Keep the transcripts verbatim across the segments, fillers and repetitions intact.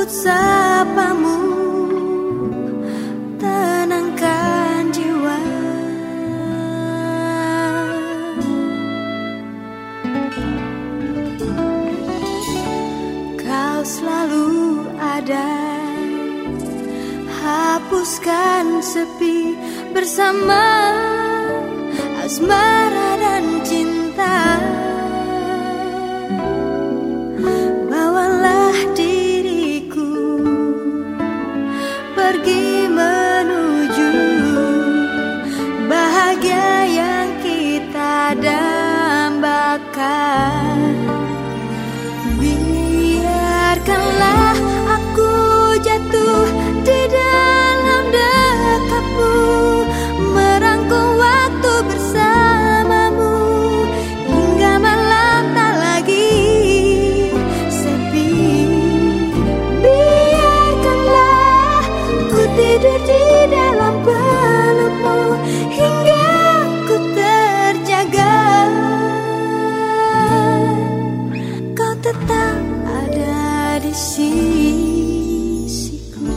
sapamu, tenangkan jiwa. Kau selalu ada, hapuskan sepi bersama asmara dan cinta. Bawalah diriku pergi menuju bahagia yang kita dambakan. Biarkanlah aku jatuh di dalam dekapmu, merangkum waktu bersamamu hingga malam tak lagi sepi. Biarkanlah ku tidur di dalam pelukmu hingga ku terjaga. Kau tetap ada di sisiku.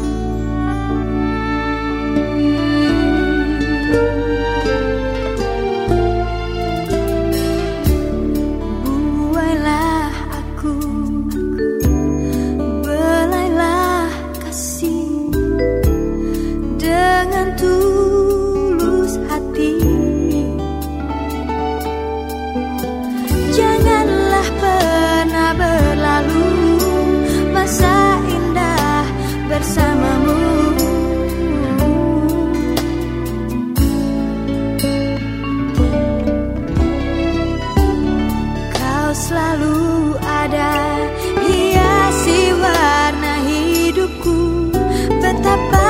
Buailah aku, belailah kasih dengan tulus hati. Janganlah pernah berlalu masa indah bersamamu. Kau selalu ada, hiasi warna hidupku. Betapa